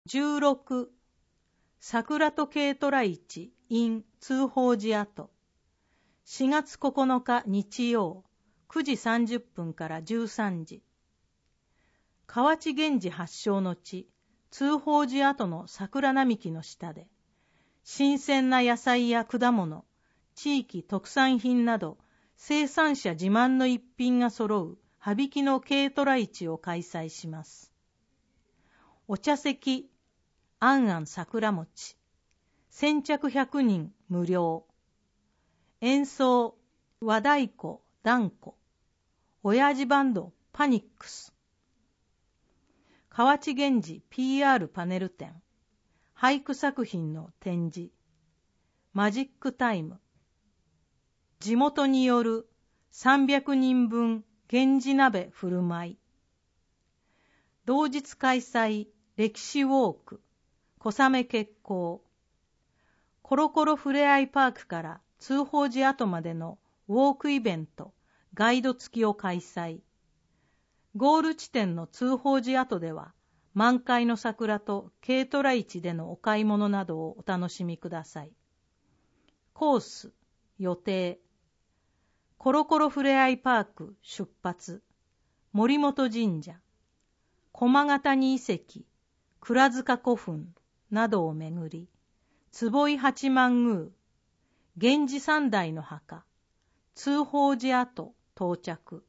16、桜と軽トラ市 in 通報寺跡。4月9日日曜、9時30分から13時。河内源氏発祥の地、通報寺跡の桜並木の下で、新鮮な野菜や果物、地域特産品など、生産者自慢の一品が揃う羽曳の軽トラ市を開催します。お茶席、あんあん桜餅。先着100人無料。演奏、和太鼓、團子。親父バンド、パニックス。河内源氏 PR パネル展。俳句作品の展示。マジックタイム。地元による300人分源氏鍋振る舞い。同日開催歴史ウォーク。小雨決行。コロコロふれあいパークから通報寺跡までのウォークイベント、ガイド付きを開催。ゴール地点の通報寺跡では、満開の桜と軽トラ市でのお買い物などをお楽しみください。コース、予定。コロコロふれあいパーク出発。森本神社。駒ヶ谷遺跡、倉塚古墳などを巡り、坪井八幡宮、源氏三代の墓、通報寺跡到着。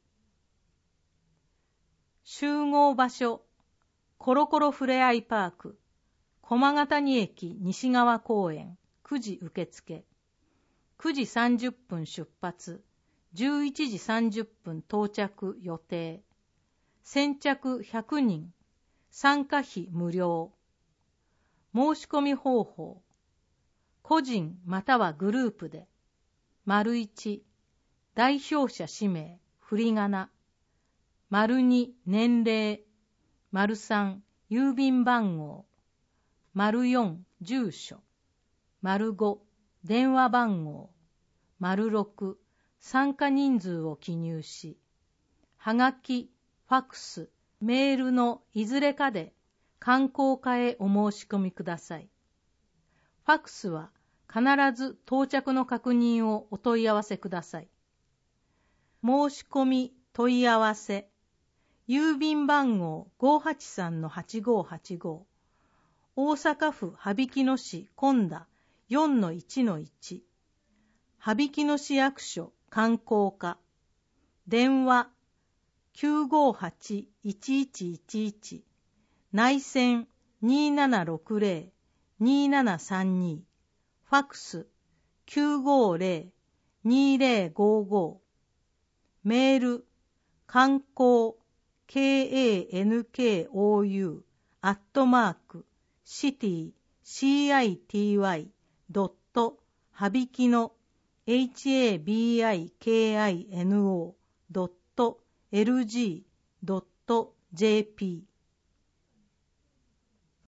集合場所、コロコロふれあいパーク、駒ヶ谷駅西側公園、9時受付。9時30分出発、11時30分到着予定。先着100人、参加費無料。申し込み方法。個人またはグループで。1、代表者氏名、振り仮名。2、年齢。3、郵便番号。4、住所。5、電話番号。6、参加人数を記入し、はがき、ファックス、メールのいずれかで観光課へお申し込みください。ファックスは必ず到着の確認をお問い合わせください。申し込み問い合わせ。郵便番号 583-8585。大阪府羽曳野市今田 4-1-1。羽曳野市役所観光課。電話 958-1111。内線 2760-2732。ファックス 950-2055。メール観光 kankou@city.habikino.lg.jp